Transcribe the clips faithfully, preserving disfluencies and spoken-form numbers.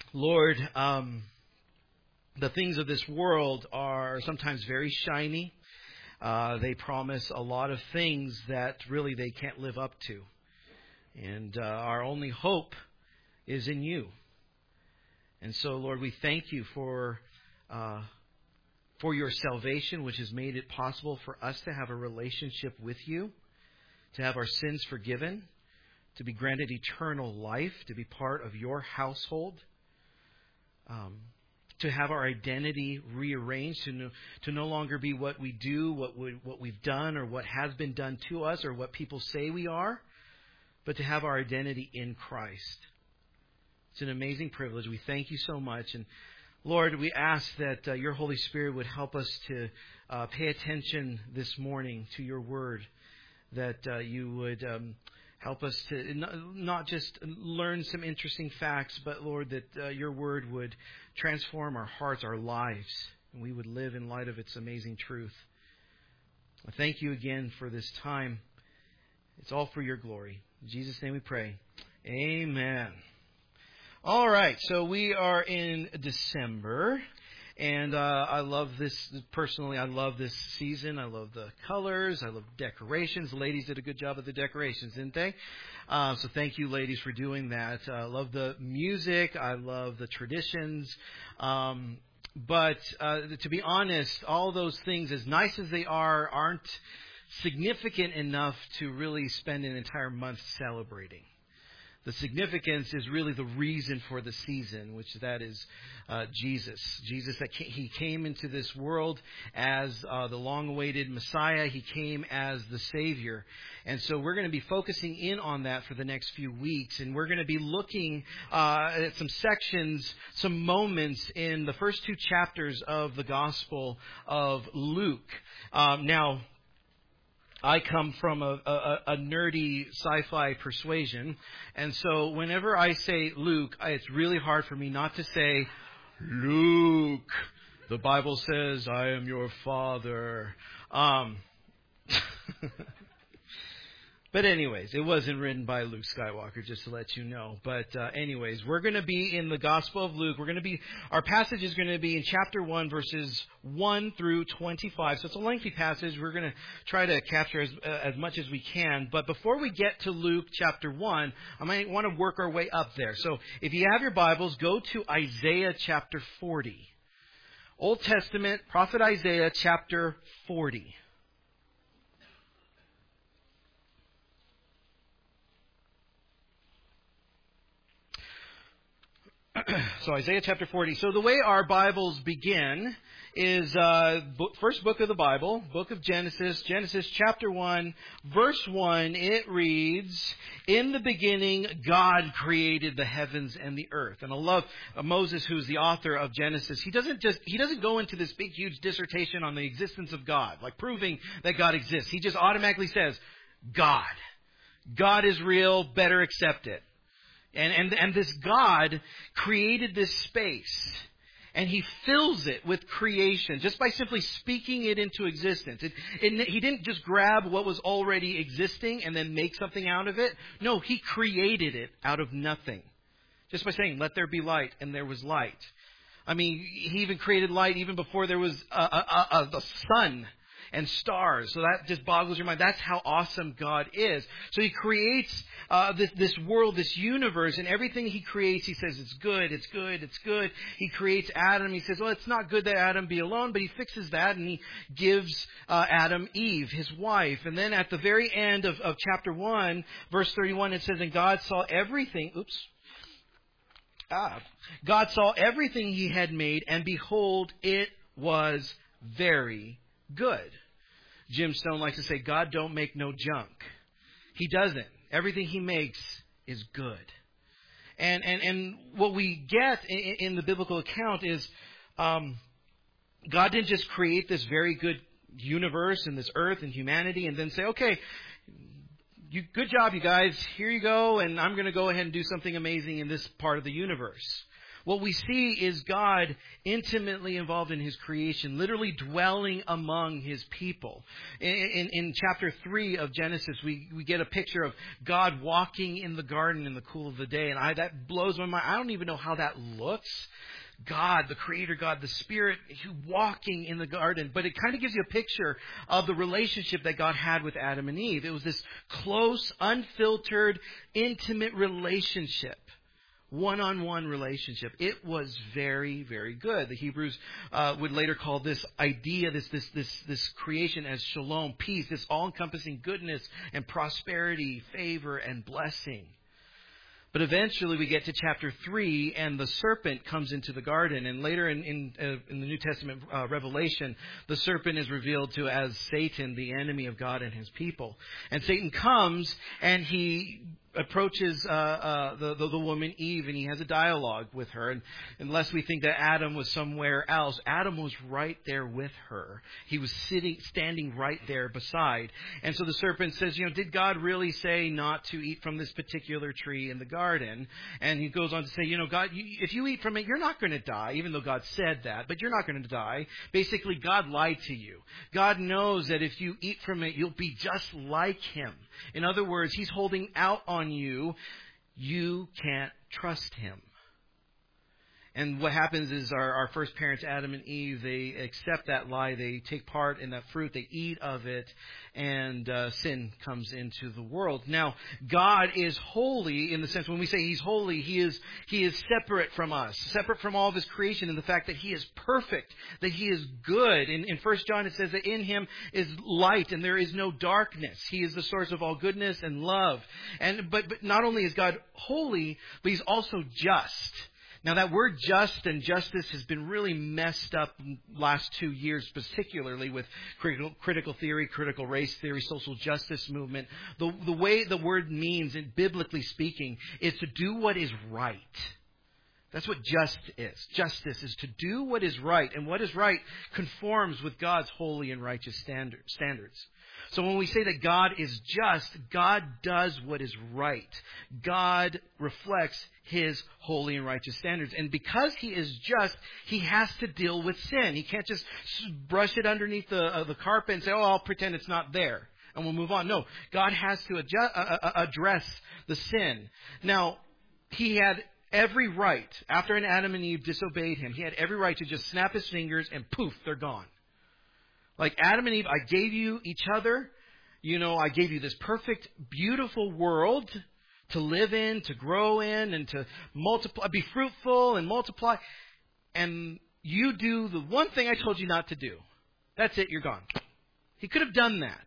Lord, um, the things of this world are sometimes very shiny. Uh, they promise a lot of things that really they can't live up to. And uh, our only hope is in you. And so, Lord, we thank you for uh, for your salvation, which has made it possible for us to have a relationship with you, to have our sins forgiven, to be granted eternal life, to be part of your household, um, to have our identity rearranged, to no, to no longer be what we do, what we, what we've done, or what has been done to us, or what people say we are, but to have our identity in Christ. It's an amazing privilege. We thank you so much. And Lord, we ask that uh, your Holy Spirit would help us to uh, pay attention this morning to your word, that uh, you would um, help us to not just learn some interesting facts, but, Lord, that uh, your word would transform our hearts, our lives, and we would live in light of its amazing truth. I thank you again for this time. It's all for your glory. In Jesus' name we pray. Amen. All right, so we are in December, and uh, I love this, personally, I love this season. I love the colors. I love decorations. The ladies did a good job of the decorations, didn't they? Uh, so thank you, ladies, for doing that. I uh, love the music. I love the traditions. Um, but uh, to be honest, all those things, as nice as they are, aren't significant enough to really spend an entire month celebrating. The significance is really the reason for the season, which that is uh, Jesus. Jesus, that came, he came into this world as uh, the long-awaited Messiah. He came as the Savior. And so we're going to be focusing in on that for the next few weeks. And we're going to be looking uh, at some sections, some moments in the first two chapters of the Gospel of Luke. Um, now, I come from a, a, a nerdy sci-fi persuasion, and so whenever I say Luke, it's really hard for me not to say, Luke, the Bible says, I am your father. Um, but anyways, it wasn't written by Luke Skywalker, just to let you know. But uh, anyways, we're going to be in the Gospel of Luke. We're going to be, our passage is going to be in chapter one, verses one through twenty-five. So it's a lengthy passage. We're going to try to capture as, uh, as much as we can. But before we get to Luke chapter one, I might want to work our way up there. So if you have your Bibles, go to Isaiah chapter forty. Old Testament, Prophet Isaiah chapter forty. So Isaiah chapter forty. So the way our Bibles begin is uh, book, first book of the Bible, book of Genesis, Genesis chapter one, verse one. It reads, "In the beginning, God created the heavens and the earth." And I love uh, Moses, who's the author of Genesis. He doesn't just he doesn't go into this big, huge dissertation on the existence of God, like proving that God exists. He just automatically says, "God, God is real. Better accept it." And, and and this God created this space, and He fills it with creation just by simply speaking it into existence. It, it, he didn't just grab what was already existing and then make something out of it. No, He created it out of nothing. Just by saying, "Let there be light," and there was light. I mean, He even created light even before there was a, a, a, a sun and stars. So that just boggles your mind. That's how awesome God is. So He creates uh, this, this world, this universe, and everything He creates, He says it's good, it's good, it's good. He creates Adam. He says, well, it's not good that Adam be alone, but He fixes that, and He gives uh, Adam Eve, his wife. And then at the very end of, of chapter one, verse thirty-one, it says, "And God saw everything," oops, ah, "God saw everything He had made, and behold, it was very good." Jim Stone likes to say, God don't make no junk. He doesn't. Everything He makes is good. And and, and what we get in, in the biblical account is um, God didn't just create this very good universe and this earth and humanity and then say, okay, you, good job, you guys. Here you go, and I'm going to go ahead and do something amazing in this part of the universe. What we see is God intimately involved in His creation, literally dwelling among His people. In, in, in chapter three of Genesis, we, we get a picture of God walking in the garden in the cool of the day. And I, that blows my mind. I don't even know how that looks. God, the Creator God, the Spirit, walking in the garden. But it kind of gives you a picture of the relationship that God had with Adam and Eve. It was this close, unfiltered, intimate relationship. One-on-one relationship. It was very, very good. The Hebrews uh, would later call this idea, this this this this creation as shalom, peace, this all-encompassing goodness and prosperity, favor and blessing. But eventually we get to chapter three, and the serpent comes into the garden. And later in in, uh, in the New Testament uh, Revelation, the serpent is revealed to as Satan, the enemy of God and His people. And Satan comes and he approaches uh, uh, the, the the woman Eve, and he has a dialogue with her. And unless we think that Adam was somewhere else, Adam was right there with her. He was sitting, standing right there beside. And so the serpent says, you know, did God really say not to eat from this particular tree in the garden? And he goes on to say, you know, God, you, if you eat from it, you're not going to die, even though God said that, but you're not going to die. Basically, God lied to you. God knows that if you eat from it, you'll be just like Him. In other words, He's holding out on you. You can't trust Him. And what happens is our, our first parents, Adam and Eve, they accept that lie. They take part in that fruit. They eat of it. And uh, sin comes into the world. Now, God is holy in the sense when we say He's holy, He is He is separate from us, separate from all of His creation in the fact that He is perfect, that He is good. In, in First John it says that in Him is light and there is no darkness. He is the source of all goodness and love. And but, but not only is God holy, but He's also just. Now, that word just and justice has been really messed up in the last two years, particularly with critical, critical theory, critical race theory, social justice movement. The, the way the word means, in biblically speaking, is to do what is right. That's what just is. Justice is to do what is right. And what is right conforms with God's holy and righteous standard, standards. So when we say that God is just, God does what is right. God reflects His holy and righteous standards. And because He is just, He has to deal with sin. He can't just brush it underneath the, uh, the carpet and say, oh, I'll pretend it's not there, and we'll move on. No, God has to adjust, uh, uh, address the sin. Now, He had every right, after an Adam and Eve disobeyed Him, He had every right to just snap His fingers and poof, they're gone. Like Adam and Eve, I gave you each other. You know, I gave you this perfect, beautiful world to live in, to grow in, and to multiply, be fruitful and multiply. And you do the one thing I told you not to do. That's it, you're gone. He could have done that.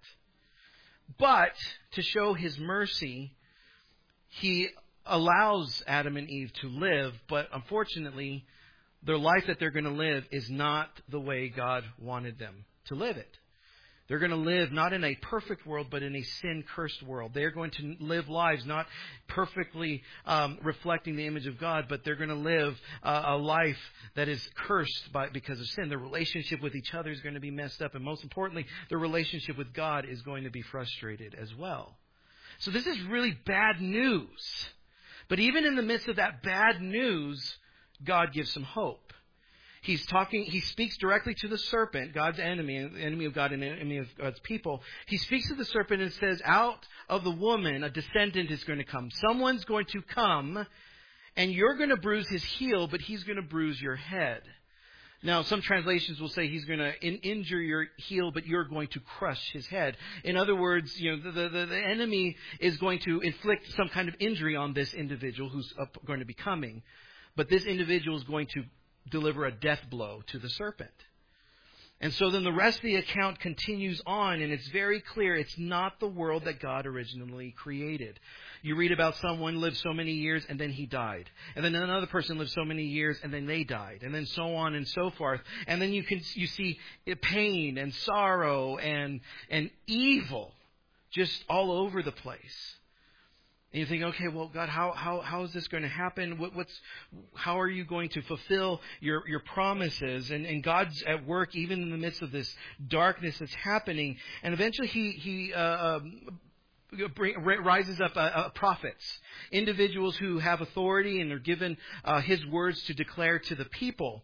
But to show His mercy, He allows Adam and Eve to live. But unfortunately, their life that they're going to live is not the way God wanted them to live it. They're going to live not in a perfect world, but in a sin-cursed world. They're going to live lives not perfectly um, reflecting the image of God, but they're going to live uh, a life that is cursed by because of sin. Their relationship with each other is going to be messed up, and most importantly, their relationship with God is going to be frustrated as well. So this is really bad news. But even in the midst of that bad news, God gives some hope. He's talking, he speaks directly to the serpent, God's enemy, enemy of God and enemy of God's people. He speaks to the serpent and says, out of the woman, a descendant is going to come. Someone's going to come, and you're going to bruise his heel, but he's going to bruise your head. Now, some translations will say he's going to in- injure your heel, but you're going to crush his head. In other words, you know, the, the, the enemy is going to inflict some kind of injury on this individual who's up, going to be coming. But this individual is going to deliver a death blow to the serpent. And so then the rest of the account continues on, and it's very clear it's not the world that God originally created. You read about someone lived so many years and then he died. And then another person lived so many years and then they died. And then so on and so forth. And then you can you see pain and sorrow and and evil just all over the place. And you think, okay, well, God, how how how is this going to happen? What, what's how are you going to fulfill your your promises? And and God's at work even in the midst of this darkness that's happening. And eventually, He he uh, um, bring, rises up uh, uh, prophets, individuals who have authority and are given uh, His words to declare to the people.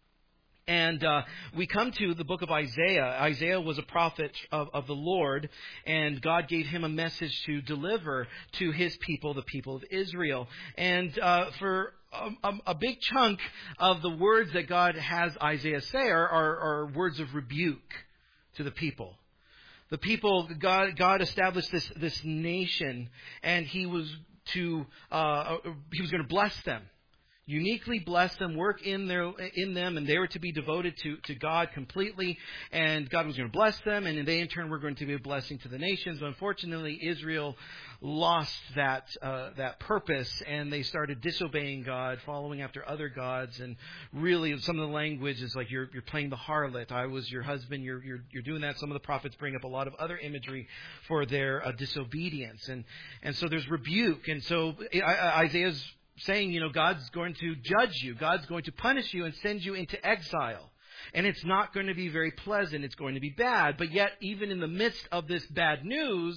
And uh, we come to the book of Isaiah. Isaiah was a prophet of, of the Lord, and God gave him a message to deliver to His people, the people of Israel. And uh, for a, a big chunk of the words that God has Isaiah say are, are, are words of rebuke to the people. The people, God, God established this, this nation, and He was to uh, He was going to bless them. Uniquely bless them, work in their in them, and they were to be devoted to, to God completely. And God was going to bless them, and they in turn were going to be a blessing to the nations. But unfortunately, Israel lost that uh, that purpose, and they started disobeying God, following after other gods. And really, some of the language is like you're you're playing the harlot. I was your husband. You're you're you're doing that. Some of the prophets bring up a lot of other imagery for their uh, disobedience, and and so there's rebuke. And so Isaiah's saying, you know, God's going to judge you. God's going to punish you and send you into exile. And it's not going to be very pleasant. It's going to be bad. But yet, even in the midst of this bad news,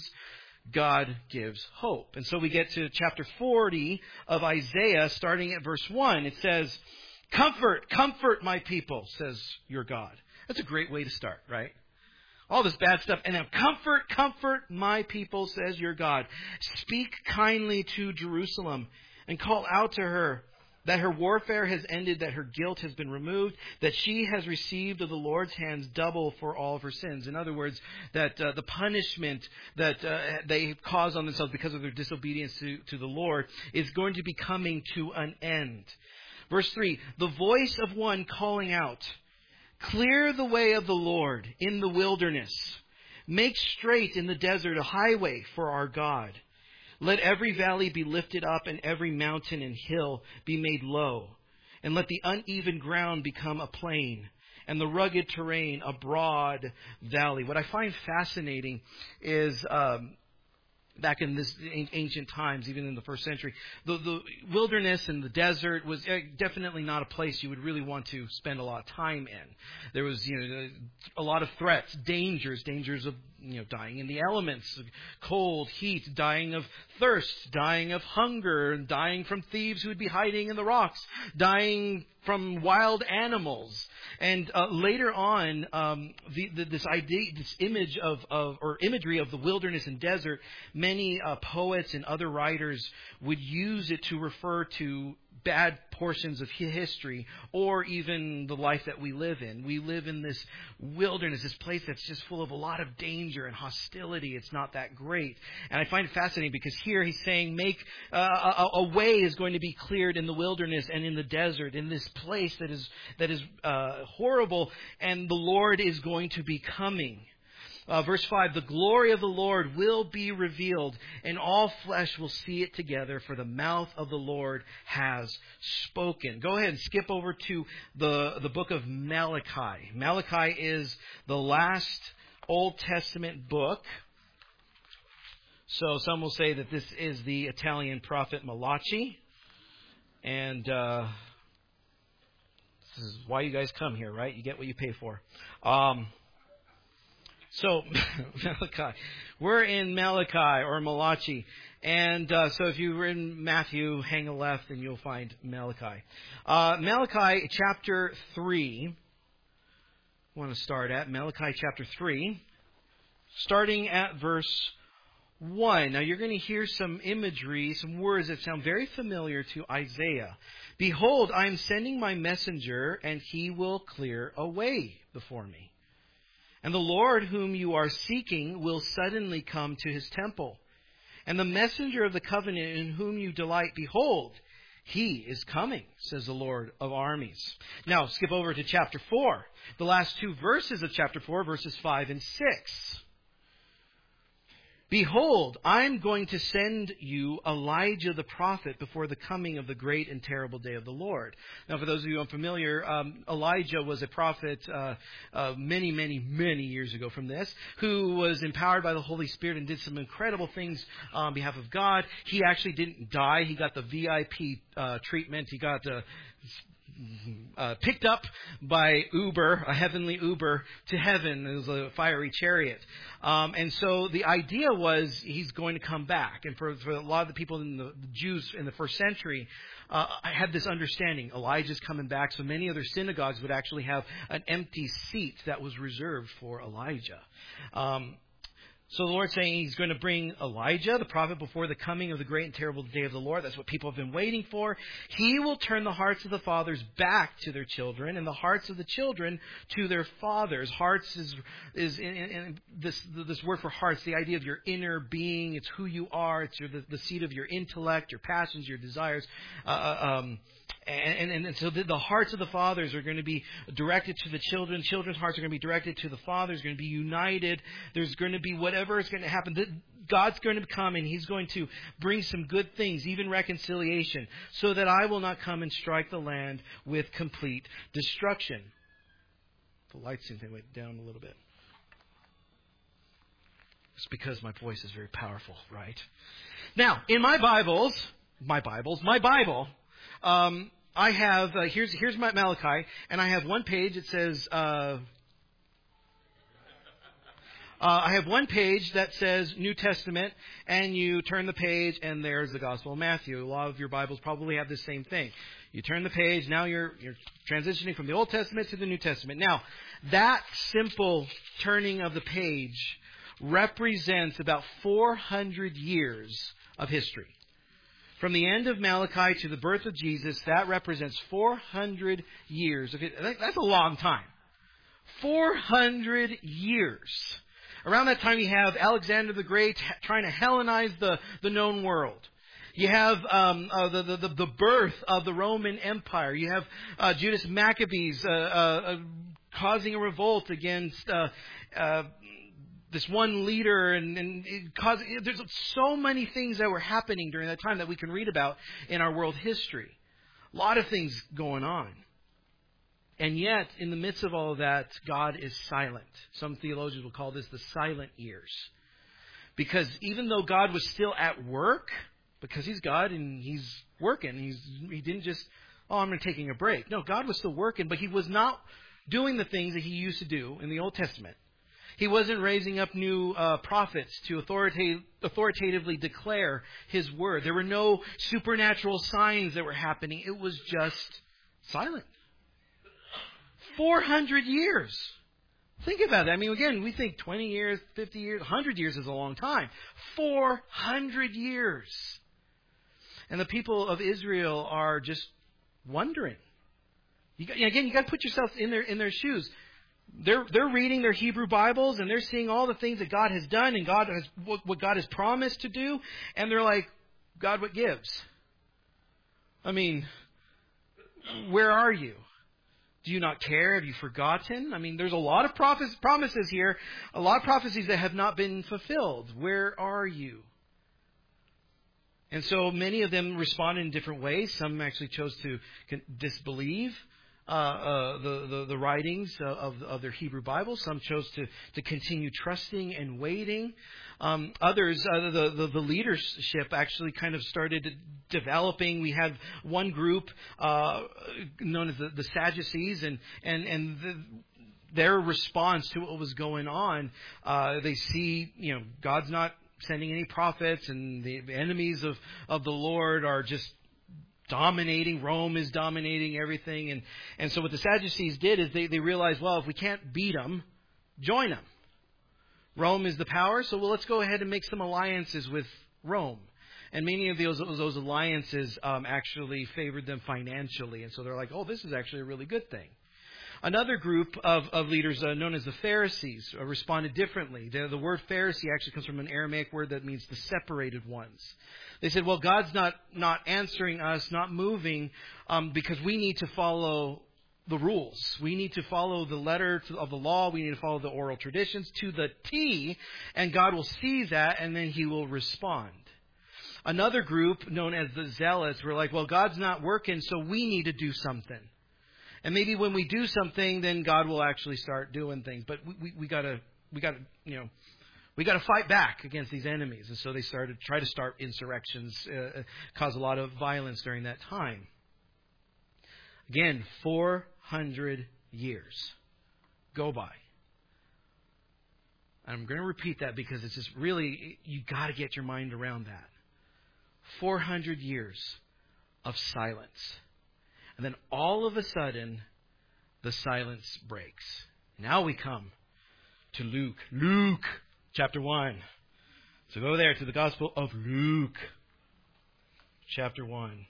God gives hope. And so we get to chapter forty of Isaiah, starting at verse one. It says, "Comfort, comfort my people, says your God." That's a great way to start, right? All this bad stuff. And now, "Comfort, comfort my people, says your God. Speak kindly to Jerusalem, and call out to her that her warfare has ended, that her guilt has been removed, that she has received of the Lord's hands double for all of her sins." In other words, that uh, the punishment that uh, they cause on themselves because of their disobedience to, to the Lord is going to be coming to an end. Verse three, "The voice of one calling out, clear the way of the Lord in the wilderness. Make straight in the desert a highway for our God. Let every valley be lifted up and every mountain and hill be made low. And let the uneven ground become a plain and the rugged terrain a broad valley." What I find fascinating is um, back in this ancient times, even in the first century, the, the wilderness and the desert was definitely not a place you would really want to spend a lot of time in. There was, you know, a lot of threats, dangers, dangers of, you know, dying in the elements, cold, heat, dying of thirst, dying of hunger, dying from thieves who would be hiding in the rocks, dying from wild animals. And uh, later on, um, the, the, this idea, this image of, of, or imagery of the wilderness and desert, many uh, poets and other writers would use it to refer to bad portions of history or even the life that we live in. We live in this wilderness, this place that's just full of a lot of danger and hostility. It's not that great. And I find it fascinating because here he's saying make uh, a, a way is going to be cleared in the wilderness and in the desert, in this place that is that is uh, horrible, and the Lord is going to be coming. Uh, verse five, "The glory of the Lord will be revealed, and all flesh will see it together, for the mouth of the Lord has spoken." Go ahead and skip over to the, the book of Malachi. Malachi is the last Old Testament book. So some will say that this is the Italian prophet Malachi. And uh, this is why you guys come here, right? You get what you pay for. Um So, Malachi. We're in Malachi or Malachi. And uh, so if you were in Matthew, hang a left and you'll find Malachi. Uh, Malachi chapter three. I want to start at Malachi chapter three. Starting at verse one. Now you're going to hear some imagery, some words that sound very familiar to Isaiah. "Behold, I am sending my messenger, and he will clear a way before me. And the Lord whom you are seeking will suddenly come to his temple. And the messenger of the covenant in whom you delight, behold, he is coming, says the Lord of armies." Now, skip over to chapter four. The last two verses of chapter four, verses five and six. "Behold, I'm going to send you Elijah the prophet before the coming of the great and terrible day of the Lord." Now, for those of you unfamiliar, um, Elijah was a prophet uh, uh, many, many, many years ago from this, who was empowered by the Holy Spirit and did some incredible things on behalf of God. He actually didn't die. He got the V I P uh, treatment. He got uh, uh, picked up by Uber, a heavenly Uber, to heaven. It was a fiery chariot. Um, and so the idea was he's going to come back. And for, for a lot of the people in the, the Jews in the first century, uh, I had this understanding. Elijah's coming back. So many other synagogues would actually have an empty seat that was reserved for Elijah. Um, So the Lord's saying He's going to bring Elijah, the prophet, before the coming of the great and terrible day of the Lord. That's what people have been waiting for. He will turn the hearts of the fathers back to their children, and the hearts of the children to their fathers. Hearts is is in, in, in this this word for hearts, the idea of your inner being. It's who you are. It's your, the, the seat of your intellect, your passions, your desires. Uh, um, And, and, and so the, the hearts of the fathers are going to be directed to the children. Children's hearts are going to be directed to the fathers, going to be united. There's going to be whatever is going to happen. God's going to come and He's going to bring some good things, even reconciliation, so that I will not come and strike the land with complete destruction. The lights seem to went down a little bit. It's because my voice is very powerful, right? Now, in my Bibles, my Bibles, my Bible, um, I have, uh, here's here's my Malachi, and I have one page that says, uh, uh, I have one page that says New Testament, and you turn the page, and there's the Gospel of Matthew. A lot of your Bibles probably have the same thing. You turn the page, now you're you're transitioning from the Old Testament to the New Testament. Now, that simple turning of the page represents about four hundred years of history. From the end of Malachi to the birth of Jesus, that represents four hundred years. That's a long time. four hundred years. Around that time, you have Alexander the Great trying to Hellenize the, the known world. You have um, uh, the, the, the birth of the Roman Empire. You have uh, Judas Maccabees uh, uh, causing a revolt against uh, uh, this one leader, and, and it caused, there's so many things that were happening during that time that we can read about in our world history. A lot of things going on. And yet, in the midst of all of that, God is silent. Some theologians will call this the silent years. Because even though God was still at work, because He's God and He's working, He's He didn't just, oh, I'm taking a break. No, God was still working, but He was not doing the things that He used to do in the Old Testament. He wasn't raising up new uh, prophets to authoritative, authoritatively declare His word. There were no supernatural signs that were happening. It was just silent. four hundred years. Think about that. I mean, again, we think twenty years, fifty years, one hundred years is a long time. four hundred years. And the people of Israel are just wondering. You got, again, you got to put yourself in their in their shoes. They're they're reading their Hebrew Bibles and they're seeing all the things that God has done and God has what, what God has promised to do, and they're like, God, what gives? I mean, where are you? Do you not care? Have you forgotten? I mean, there's a lot of prophes- promises here, a lot of prophecies that have not been fulfilled. Where are you? And so many of them responded in different ways. Some actually chose to disbelieve uh, uh, the, the, the writings of, of their Hebrew Bible. Some chose to, to continue trusting and waiting. Um, others, uh, the, the, the leadership actually kind of started developing. We had one group uh, known as the, the Sadducees, and, and, and the, their response to what was going on, uh, they see, you know, God's not sending any prophets, and the enemies of, of the Lord are just dominating. Rome is dominating everything. And, and so what the Sadducees did is they, they realized, well, if we can't beat them, join them. Rome is the power, so well, let's go ahead and make some alliances with Rome. And many of those, those alliances um, actually favored them financially. And so they're like, oh, this is actually a really good thing. Another group of, of leaders uh, known as the Pharisees uh, responded differently. The, the word Pharisee actually comes from an Aramaic word that means the separated ones. They said, well, God's not, not answering us, not moving, um, because we need to follow the rules. We need to follow the letter of the law. We need to follow the oral traditions to the T, and God will see that, and then He will respond. Another group known as the Zealots were like, well, God's not working, so we need to do something. And maybe when we do something, then God will actually start doing things. But we, we, we gotta, we gotta, you know, we gotta fight back against these enemies. And so they started try to start insurrections, uh, cause a lot of violence during that time. Again, four hundred years go by. I'm going to repeat that because it's just really, you got to get your mind around that. four hundred years of silence. And then all of a sudden, the silence breaks. Now we come to Luke. Luke, chapter one. So go there to the Gospel of Luke, chapter one.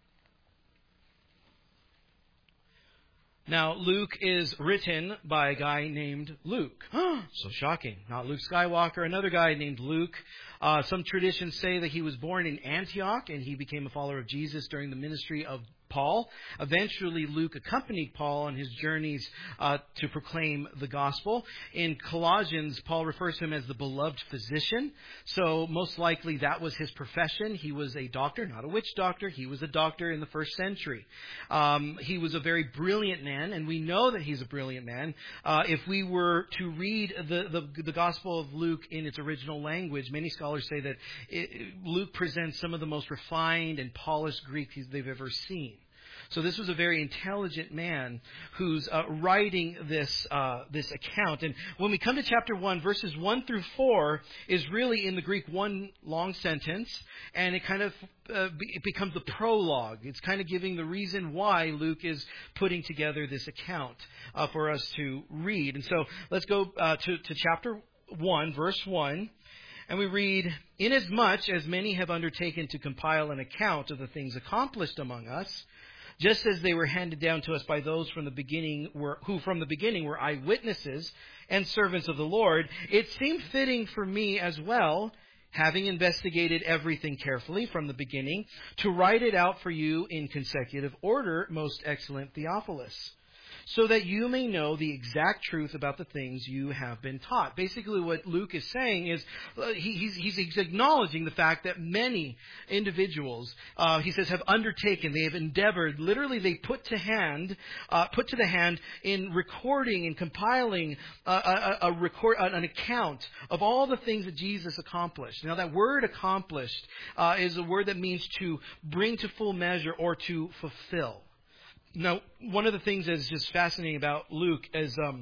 Now, Luke is written by a guy named Luke. So shocking. Not Luke Skywalker, another guy named Luke. Uh, some traditions say that he was born in Antioch and he became a follower of Jesus during the ministry of Paul. Eventually, Luke accompanied Paul on his journeys uh, to proclaim the gospel. In Colossians, Paul refers to him as the beloved physician. So most likely that was his profession. He was a doctor, not a witch doctor. He was a doctor in the first century. Um, he was a very brilliant man, and we know that he's a brilliant man. Uh, if we were to read the, the, the Gospel of Luke in its original language, many scholars say that it, Luke presents some of the most refined and polished Greek they've ever seen. So this was a very intelligent man who's uh, writing this uh, this account. And when we come to chapter one, verses one through four is really in the Greek one long sentence, and it kind of uh, be, it becomes the prologue. It's kind of giving the reason why Luke is putting together this account uh, for us to read. And so let's go uh, to, to chapter one, verse one. And we read, "Inasmuch as many have undertaken to compile an account of the things accomplished among us, just as they were handed down to us by those from the beginning were, who from the beginning were eyewitnesses and servants of the Lord, it seemed fitting for me as well, having investigated everything carefully from the beginning, to write it out for you in consecutive order, most excellent Theophilus, so that you may know the exact truth about the things you have been taught." Basically what Luke is saying is uh, he, he's, he's acknowledging the fact that many individuals, uh, he says, have undertaken, they have endeavored, literally they put to hand, uh, put to the hand in recording and compiling uh, a, a record, an account of all the things that Jesus accomplished. Now that word accomplished uh, is a word that means to bring to full measure or to fulfill. Now, one of the things that's just fascinating about Luke is um,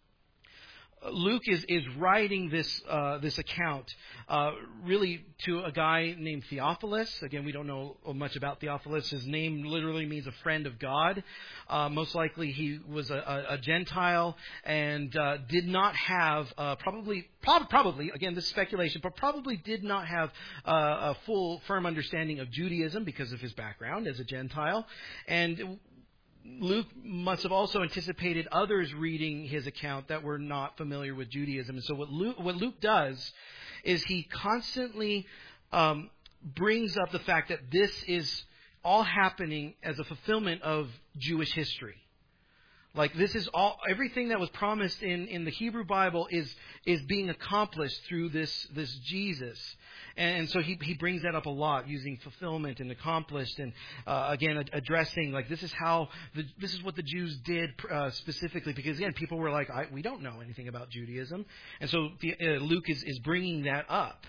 Luke is, is writing this uh, this account uh, really to a guy named Theophilus. Again, we don't know much about Theophilus. His name literally means a friend of God. Uh, most likely he was a, a, a Gentile and uh, did not have, uh, probably, prob- probably, again, this is speculation, but probably did not have uh, a full, firm understanding of Judaism because of his background as a Gentile. And Luke must have also anticipated others reading his account that were not familiar with Judaism. And so what Luke, what Luke does is he constantly um, brings up the fact that this is all happening as a fulfillment of Jewish history. Like this is all, everything that was promised in, in the Hebrew Bible is is being accomplished through this this Jesus. And so he he brings that up a lot, using fulfillment and accomplished, and uh, again ad- addressing like this is how the, this is what the Jews did uh, specifically, because again people were like I, we don't know anything about Judaism, and so the, uh, Luke is is bringing that up.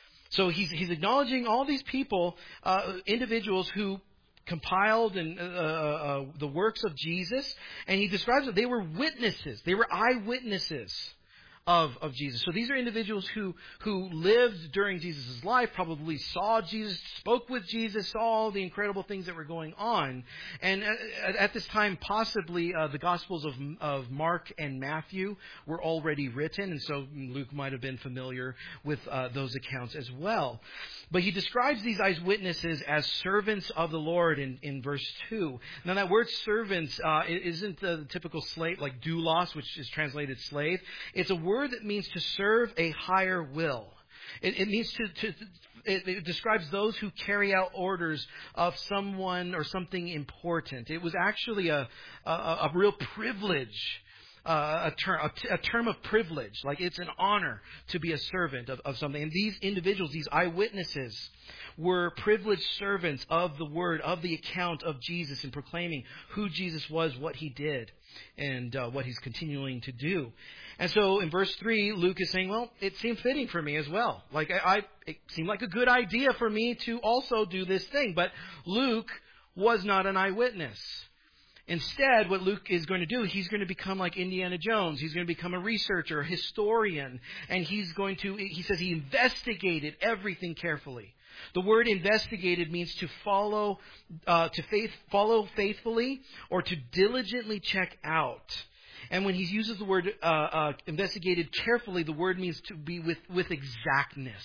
So he's he's acknowledging all these people, uh, individuals who compiled and uh, uh, the works of Jesus, and he describes that they were witnesses, they were eyewitnesses of, of Jesus. So these are individuals who, who lived during Jesus' life, probably saw Jesus, spoke with Jesus, saw all the incredible things that were going on. And at, at this time, possibly uh, the Gospels of, of Mark and Matthew were already written, and so Luke might have been familiar with uh, those accounts as well. But he describes these eyewitnesses as servants of the Lord in, in verse two. Now that word servants uh, isn't the typical slave, like doulos, which is translated slave. It's a word that means to serve a higher will. It, it means to, to it, it describes those who carry out orders of someone or something important. It was actually a, a, a real privilege. Uh, a, term, a, a term of privilege, like it's an honor to be a servant of, of something. And these individuals, these eyewitnesses, were privileged servants of the word, of the account of Jesus, and proclaiming who Jesus was, what he did, and uh, what he's continuing to do. And so in verse three, Luke is saying, well, it seemed fitting for me as well. Like I, I it seemed like a good idea for me to also do this thing. But Luke was not an eyewitness. Instead, what Luke is going to do, he's going to become like Indiana Jones. He's going to become a researcher, a historian, and he's going to, he says he investigated everything carefully. The word investigated means to follow, uh, to faith, follow faithfully, or to diligently check out. And when he uses the word uh, uh, investigated carefully, the word means to be with, with exactness.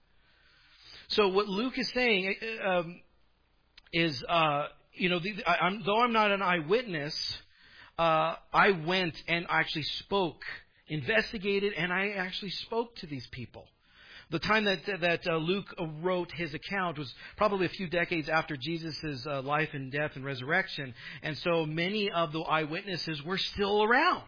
So what Luke is saying um, is, uh, you know, the, I, I'm, though I'm not an eyewitness, uh, I went and actually spoke, investigated, and I actually spoke to these people. The time that that uh, Luke wrote his account was probably a few decades after Jesus' uh, life and death and resurrection. And so many of the eyewitnesses were still around.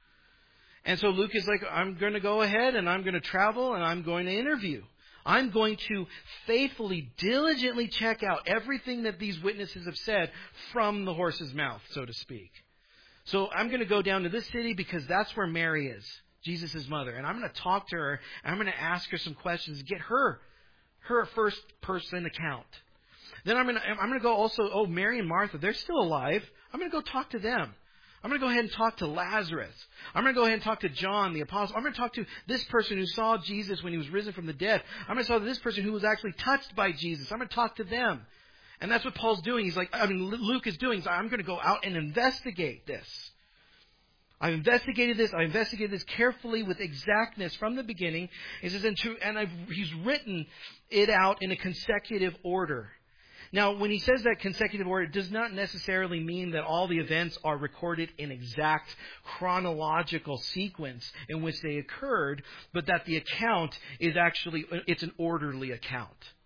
And so Luke is like, I'm going to go ahead and I'm going to travel and I'm going to interview. I'm going to faithfully, diligently check out everything that these witnesses have said from the horse's mouth, so to speak. So I'm going to go down to this city because that's where Mary is, Jesus' mother. And I'm going to talk to her, and I'm going to ask her some questions, get her, her first-person account. Then I'm going to, I'm going to go also, oh, Mary and Martha, they're still alive. I'm going to go talk to them. I'm going to go ahead and talk to Lazarus. I'm going to go ahead and talk to John, the apostle. I'm going to talk to this person who saw Jesus when he was risen from the dead. I'm going to talk to this person who was actually touched by Jesus. I'm going to talk to them. And that's what Paul's doing. He's like, I mean, Luke is doing. So I'm going to go out and investigate this. I've investigated this. I investigated this carefully with exactness from the beginning. He says, and, to, and I've, he's written it out in a consecutive order. Now, when he says that consecutive order, it does not necessarily mean that all the events are recorded in exact chronological sequence in which they occurred, but that the account is actually, it's an orderly account.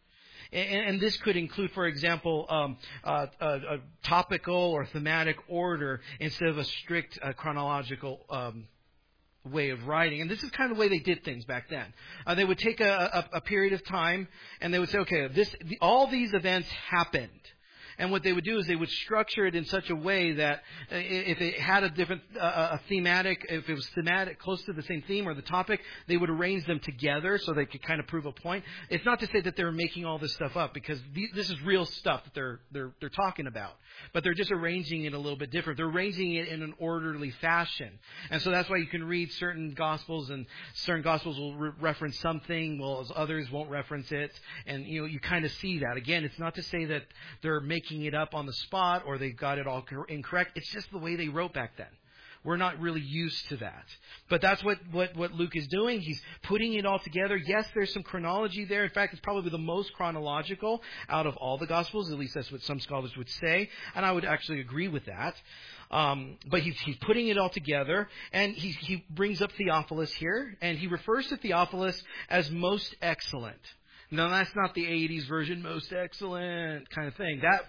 And this could include, for example, um, uh, a, a topical or thematic order instead of a strict uh, chronological um, way of writing. And this is kind of the way they did things back then. Uh, they would take a, a, a period of time and they would say, okay, this, the, all these events happened. And what they would do is they would structure it in such a way that if it had a different, uh, a thematic, if it was thematic, close to the same theme or the topic, they would arrange them together so they could kind of prove a point. It's not to say that they're making all this stuff up, because th- this is real stuff that they're they're they're talking about. But they're just arranging it a little bit different. They're arranging it in an orderly fashion. And so that's why you can read certain Gospels, and certain Gospels will re- reference something, while others won't reference it. And, you know, you kind of see that. Again, it's not to say that they're making it up on the spot or they got it all incorrect. It's just the way they wrote back then. We're not really used to that. But that's what, what, what Luke is doing. He's putting it all together. Yes, there's some chronology there. In fact, it's probably the most chronological out of all the Gospels. At least that's what some scholars would say. And I would actually agree with that. Um, but he's, he's putting it all together. And he, he brings up Theophilus here. And he refers to Theophilus as most excellent. No, that's not the eighties version, most excellent kind of thing. That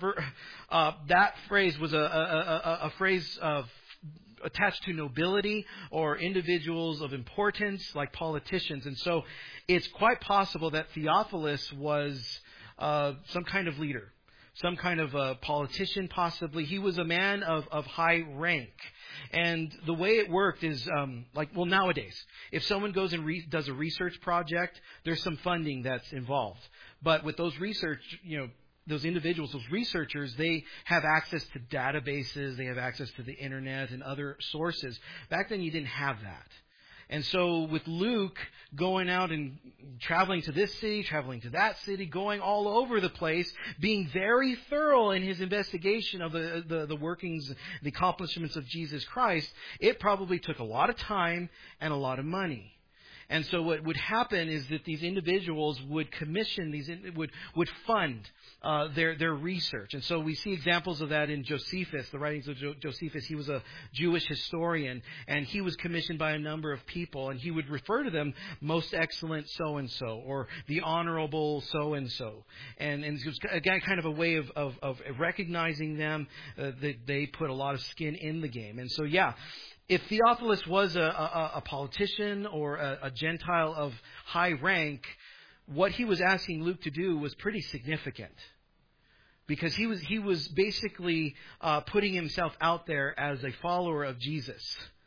uh, that phrase was a, a, a, a phrase of attached to nobility or individuals of importance, like politicians. And so it's quite possible that Theophilus was uh, some kind of leader, some kind of a politician possibly. He was a man of, of high rank. And the way it worked is um, like, well, nowadays, if someone goes and re- does a research project, there's some funding that's involved. But with those research, you know, those individuals, those researchers, they have access to databases, they have access to the internet and other sources. Back then, you didn't have that. And so with Luke going out and traveling to this city, traveling to that city, going all over the place, being very thorough in his investigation of the, the, the workings, the accomplishments of Jesus Christ, it probably took a lot of time and a lot of money. And so what would happen is that these individuals would commission these, would would fund uh, their their research. And so we see examples of that in Josephus, the writings of jo- Josephus. He was a Jewish historian, and he was commissioned by a number of people, and he would refer to them most excellent so and so, or the honorable so and so, and and it was again kind of a way of of, of recognizing them. Uh, they, they put a lot of skin in the game, and so yeah. If Theophilus was a, a, a politician or a, a Gentile of high rank, what he was asking Luke to do was pretty significant, because he was he was basically uh, putting himself out there as a follower of Jesus.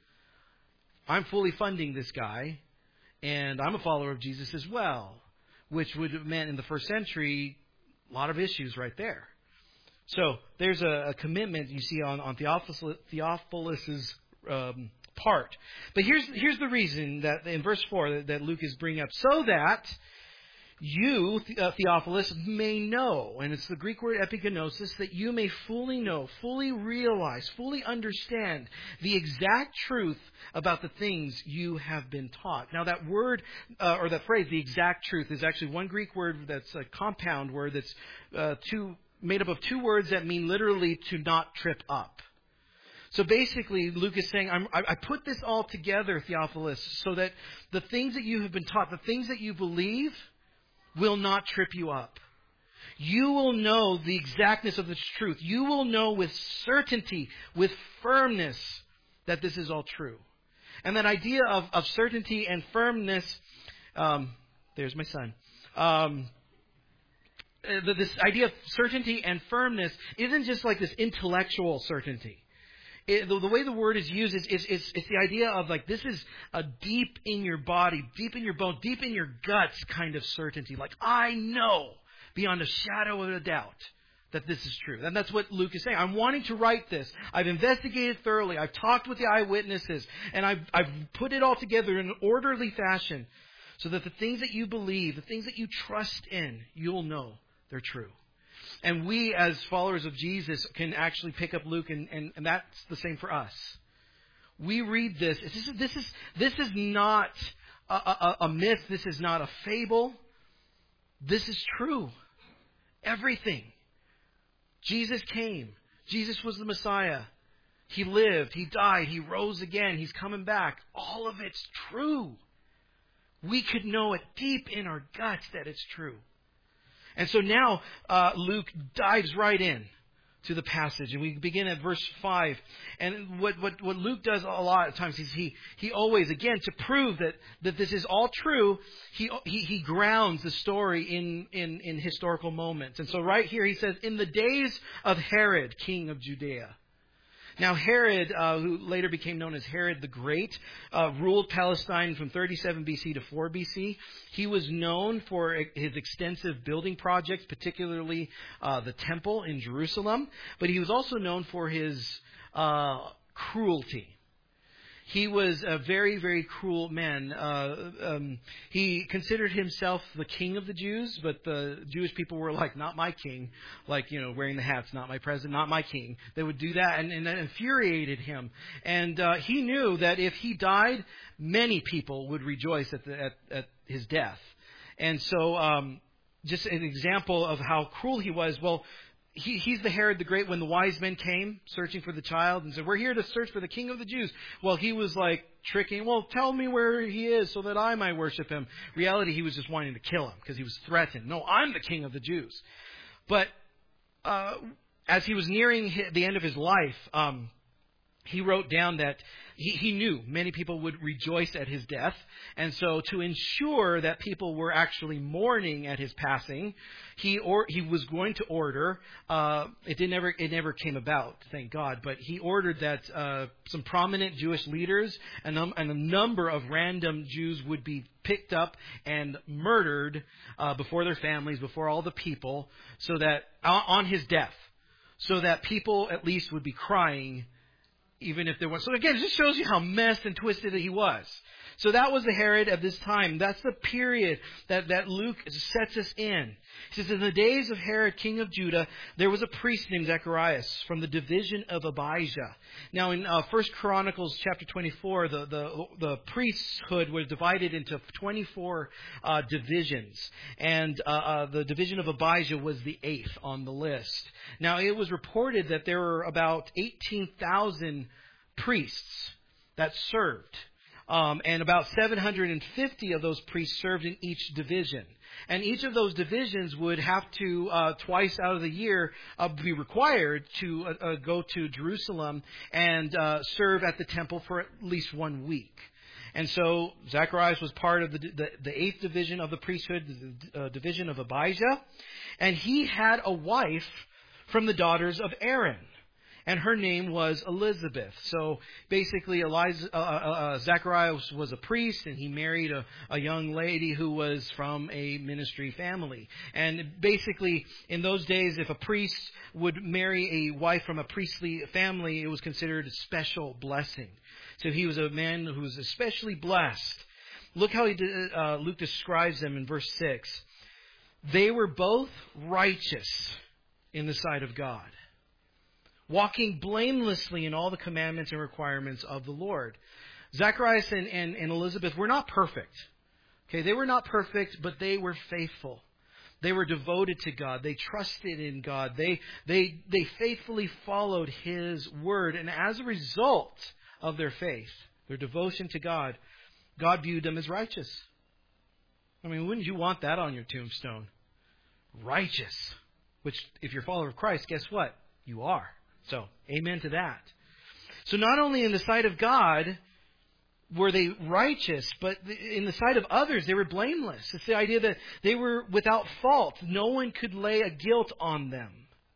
I'm fully funding this guy, and I'm a follower of Jesus as well, which would have meant in the first century a lot of issues right there. So there's a, a commitment you see on, on Theophilus, Theophilus's um, part. But here's here's the reason that in verse four that, that Luke is bringing up. So that you, uh, Theophilus, may know, and it's the Greek word epigenosis, that you may fully know, fully realize, fully understand the exact truth about the things you have been taught. Now that word, uh, or that phrase, the exact truth, is actually one Greek word that's a compound word that's uh, two, made up of two words that mean literally to not trip up. So basically, Luke is saying, I'm, I, I put this all together, Theophilus, so that the things that you have been taught, the things that you believe, will not trip you up. You will know the exactness of this truth. You will know with certainty, with firmness, that this is all true. And that idea of, of certainty and firmness, um, there's my son. Um, this idea of certainty and firmness isn't just like this intellectual certainty. It, the, the way the word is used is, is, is it's the idea of like this is a deep in your body, deep in your bone, deep in your guts kind of certainty. Like, I know beyond a shadow of a doubt that this is true. And that's what Luke is saying. I'm wanting to write this. I've investigated thoroughly. I've talked with the eyewitnesses. And I've, I've put it all together in an orderly fashion so that the things that you believe, the things that you trust in, you'll know they're true. And we, as followers of Jesus, can actually pick up Luke, and, and, and that's the same for us. We read this. This is, this is, this is not a, a, a myth. This is not a fable. This is true. Everything. Jesus came. Jesus was the Messiah. He lived. He died. He rose again. He's coming back. All of it's true. We could know it deep in our guts that it's true. And so now uh, Luke dives right in to the passage, and we begin at verse five. And what, what, what Luke does a lot of times is he he always, again, to prove that, that this is all true, he, he he grounds the story in, in, in historical moments. And so right here he says, in the days of Herod, king of Judea. Now Herod, uh, who later became known as Herod the Great, uh, ruled Palestine from thirty-seven B C to four B C. He was known for his extensive building projects, particularly uh, the temple in Jerusalem. But he was also known for his uh, cruelty. He was a very, very cruel man. Uh, um, he considered himself the king of the Jews, but the Jewish people were like, not my king. Like, you know, wearing the hats, not my president, not my king. They would do that, and, and that infuriated him. And uh, he knew that if he died, many people would rejoice at, the, at, at his death. And so um, just an example of how cruel he was, well, He, he's the Herod the Great when the wise men came searching for the child and said, we're here to search for the king of the Jews. Well, he was like tricking, well, tell me where he is so that I might worship him. Reality, he was just wanting to kill him because he was threatened. No, I'm the king of the Jews. But uh, as he was nearing the end of his life, um, he wrote down that he, he knew many people would rejoice at his death. And so to ensure that people were actually mourning at his passing, he or he was going to order, uh, it did never, it never came about, thank God, but he ordered that uh, some prominent Jewish leaders and, um, and a number of random Jews would be picked up and murdered uh, before their families, before all the people, so that uh, on his death, so that people at least would be crying even if there was. So again, it just shows you how messed and twisted he was. So that was the Herod of this time. That's the period that, that Luke sets us in. He says, in the days of Herod, king of Judah, there was a priest named Zacharias from the division of Abijah. Now in uh, First Chronicles chapter twenty-four, the, the, the priesthood was divided into twenty-four uh, divisions. And uh, uh, the division of Abijah was the eighth on the list. Now it was reported that there were about eighteen thousand priests that served. Um, and about seven hundred fifty of those priests served in each division. And each of those divisions would have to, uh, twice out of the year, uh, be required to uh, uh, go to Jerusalem and uh, serve at the temple for at least one week. And so Zacharias was part of the, the, the eighth division of the priesthood, the uh, division of Abijah. And he had a wife from the daughters of Aaron. And her name was Elizabeth. So basically, Eliza, uh, uh, Zacharias was a priest, and he married a, a young lady who was from a ministry family. And basically, in those days, if a priest would marry a wife from a priestly family, it was considered a special blessing. So he was a man who was especially blessed. Look how he, uh, Luke describes them in verse six. They were both righteous in the sight of God, walking blamelessly in all the commandments and requirements of the Lord. Zacharias and, and, and Elizabeth were not perfect. Okay, they were not perfect, but they were faithful. They were devoted to God. They trusted in God. They, they, they faithfully followed His word. And as a result of their faith, their devotion to God, God viewed them as righteous. I mean, wouldn't you want that on your tombstone? Righteous. Which, if you're a follower of Christ, guess what? You are. So, amen to that. So not only in the sight of God were they righteous, but in the sight of others, they were blameless. It's the idea that they were without fault. No one could lay a guilt on them.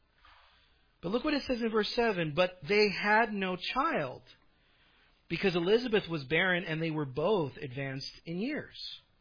But look what it says in verse seven. But they had no child, because Elizabeth was barren and they were both advanced in years.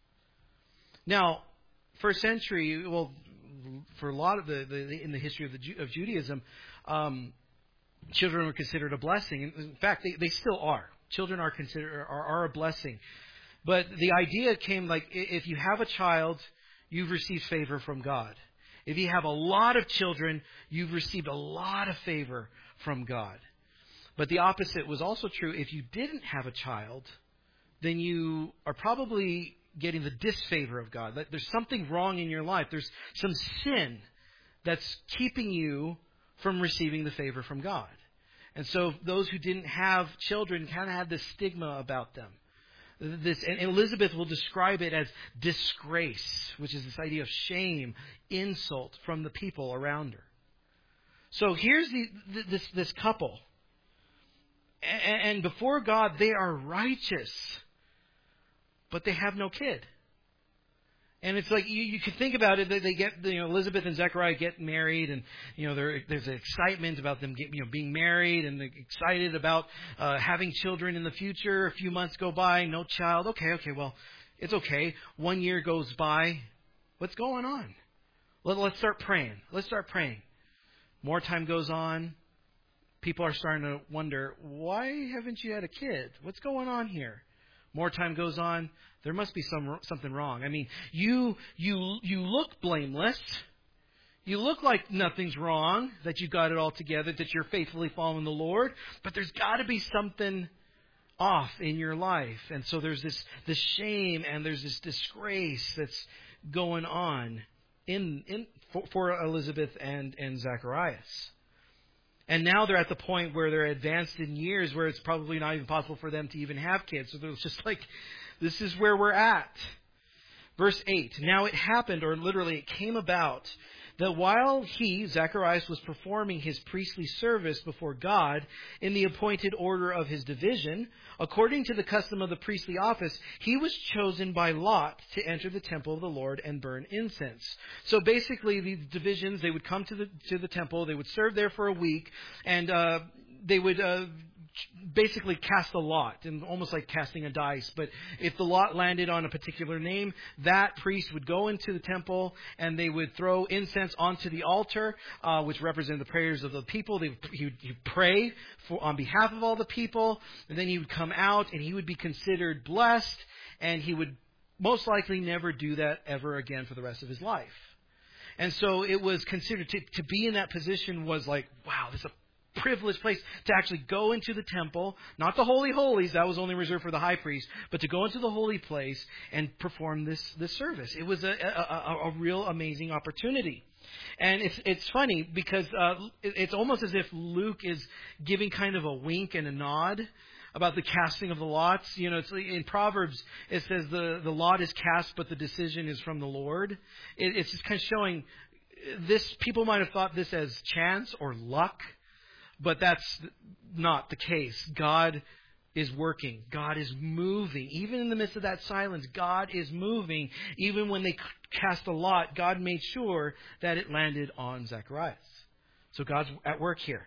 Now, first century, well, for a lot of the, the in the history of the of Judaism, um, children were considered a blessing. In fact, they, they still are. Children are considered are, are a blessing. But the idea came like, if you have a child, you've received favor from God. If you have a lot of children, you've received a lot of favor from God. But the opposite was also true. If you didn't have a child, then you are probably getting the disfavor of God. There's something wrong in your life. There's some sin that's keeping you from receiving the favor from God. And so those who didn't have children kind of had this stigma about them. This, and Elizabeth will describe it as disgrace, which is this idea of shame, insult from the people around her. So here's the, this, this couple. And before God, they are righteous, but they have no kid. And it's like, you, you can think about it, they, they get, you know, Elizabeth and Zechariah get married, and, you know, there's an excitement about them get, you know, being married, and they're excited about uh, having children in the future. A few months go by, no child. Okay, okay, well, it's okay. One year goes by. What's going on? Let, let's start praying. Let's start praying. More time goes on. People are starting to wonder, why haven't you had a kid? What's going on here? More time goes on. There must be some something wrong. I mean, you you you look blameless. You look like nothing's wrong, that you got it all together, that you're faithfully following the Lord. But there's got to be something off in your life. And so there's this, this shame and there's this disgrace that's going on in in for, for Elizabeth and, and Zacharias. And now they're at the point where they're advanced in years, where it's probably not even possible for them to even have kids. So they're just like, this is where we're at. Verse eight. Now it happened, or literally it came about, that while he, Zacharias, was performing his priestly service before God in the appointed order of his division, according to the custom of the priestly office, he was chosen by lot to enter the temple of the Lord and burn incense. So basically, these divisions, they would come to the to the temple, they would serve there for a week, and uh, they would uh, basically cast a lot, and almost like casting a dice. But if the lot landed on a particular name, that priest would go into the temple and they would throw incense onto the altar, uh, which represented the prayers of the people. They, he would he'd pray for on behalf of all the people, and then he would come out and he would be considered blessed, and he would most likely never do that ever again for the rest of his life. And so it was considered to, to be in that position was like, wow, this is a privileged place to actually go into the temple, not the Holy Holies, that was only reserved for the high priest, but to go into the holy place and perform this, this service. It was a, a, a real amazing opportunity. And it's it's funny because uh, it's almost as if Luke is giving kind of a wink and a nod about the casting of the lots. You know, it's in Proverbs, it says the, the lot is cast, but the decision is from the Lord. It, it's just kind of showing this, people might have thought this as chance or luck, but that's not the case. God is working. God is moving. Even in the midst of that silence, God is moving. Even when they cast a lot, God made sure that it landed on Zacharias. So God's at work here.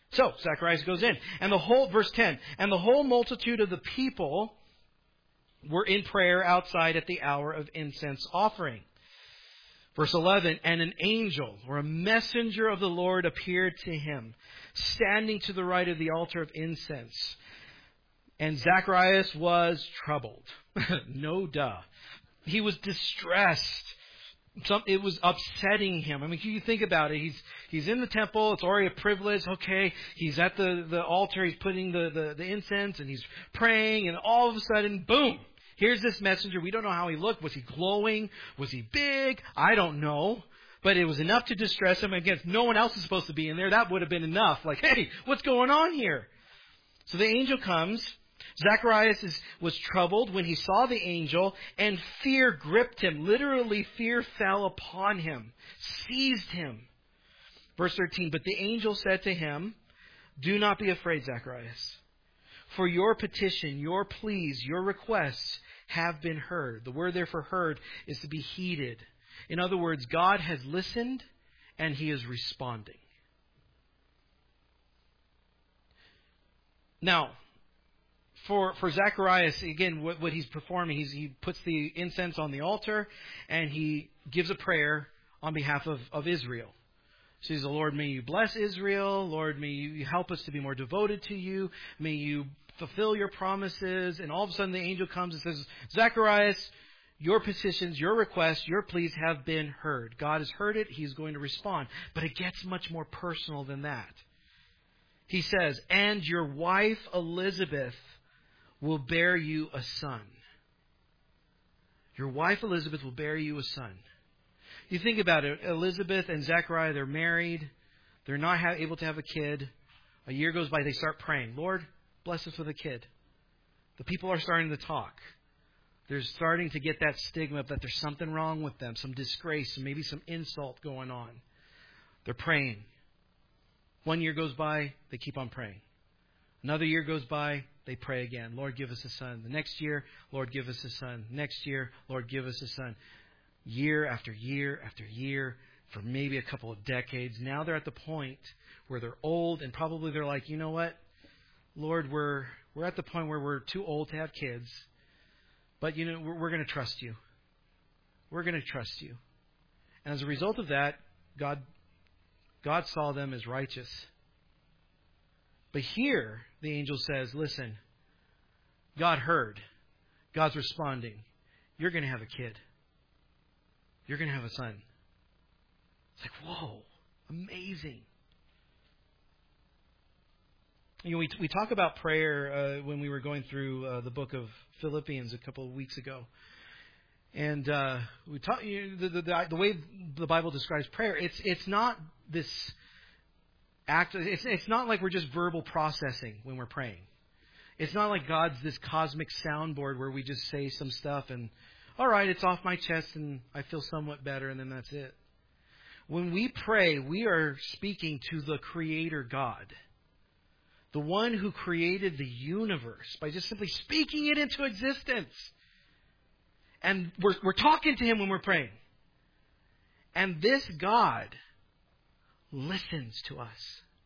So, Zacharias goes in. And the whole, verse ten, and the whole multitude of the people were in prayer outside at the hour of incense offering. Verse eleven, and an angel or a messenger of the Lord appeared to him, standing to the right of the altar of incense. And Zacharias was troubled. No duh. He was distressed. Some, it was upsetting him. I mean, you think about it. He's he's in the temple. It's already a privilege. Okay, he's at the, the altar. He's putting the, the, the incense and he's praying. And all of a sudden, boom, here's this messenger. We don't know how he looked. Was he glowing? Was he big? I don't know. But it was enough to distress him. Again, no one else is supposed to be in there. That would have been enough. Like, hey, what's going on here? So the angel comes. Zacharias is, was troubled when he saw the angel, and fear gripped him. Literally, fear fell upon him, seized him. Verse thirteen, but the angel said to him, do not be afraid, Zacharias, for your petition, your pleas, your requests have been heard. The word there for heard is to be heeded. In other words, God has listened and he is responding. Now, For for Zacharias, again, what, what he's performing, he's, he puts the incense on the altar and he gives a prayer on behalf of, of Israel. So he says, Lord, may you bless Israel. Lord, may you help us to be more devoted to you. May you fulfill your promises. And all of a sudden the angel comes and says, Zacharias, your petitions, your requests, your pleas have been heard. God has heard it. He's going to respond. But it gets much more personal than that. He says, and your wife Elizabeth will bear you a son. Your wife Elizabeth will bear you a son. You think about it. Elizabeth and Zechariah, they're married. They're not ha- able to have a kid. A year goes by, they start praying. Lord, bless us with a kid. The people are starting to talk. They're starting to get that stigma that there's something wrong with them, some disgrace, maybe some insult going on. They're praying. One year goes by, they keep on praying. Another year goes by, they pray again. Lord, give us a son. The next year, Lord, give us a son. Next year, Lord, give us a son. Year after year after year, for maybe a couple of decades. Now they're at the point where they're old and probably they're like, you know what? Lord, we're we're at the point where we're too old to have kids. But, you know, we're, we're going to trust you. We're going to trust you. And as a result of that, God, God saw them as righteous. But here, the angel says, listen, God heard. God's responding. You're going to have a kid. You're going to have a son. It's like, whoa, amazing. You know, we we talk about prayer uh, when we were going through uh, the book of Philippians a couple of weeks ago, and uh, we talk you know, the, the the way the Bible describes prayer. It's it's not this act. It's it's not like we're just verbal processing when we're praying. It's not like God's this cosmic soundboard where we just say some stuff and all right, it's off my chest and I feel somewhat better, and then that's it. When we pray, we are speaking to the Creator God. The one who created the universe by just simply speaking it into existence. And we're, we're talking to Him when we're praying. And this God listens to us.